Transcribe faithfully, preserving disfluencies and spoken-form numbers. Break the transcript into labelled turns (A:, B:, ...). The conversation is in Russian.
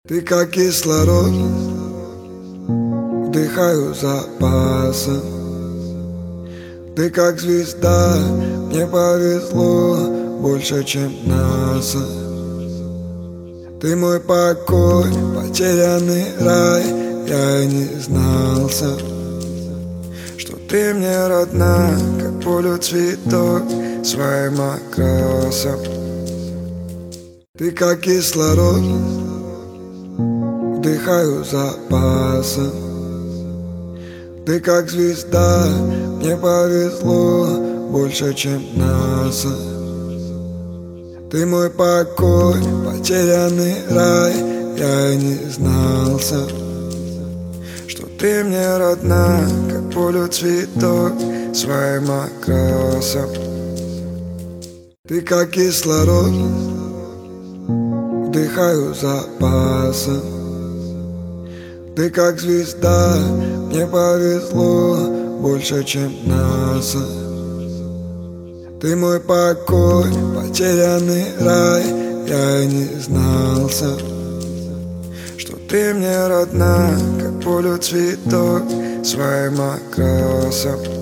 A: Ты как кислород, вдыхаю запасом. Ты как звезда, мне повезло больше, чем НАСА. Ты мой покой, потерянный рай, я и не знался, что ты мне родна, как полю цветок своим окрасом. Ты как кислород, вдыхаю запасом. Ты как звезда, мне повезло больше, чем НАСА. Ты мой покой, потерянный рай, я и не знался, что ты мне родна, как полю цветок своим окрасом. Ты как кислород, вдыхаю запасом. Ты как звезда, мне повезло больше, чем НАСА. Ты мой покой, потерянный рай, я и не знался, что ты мне родна, как полю цветок своим окрасом.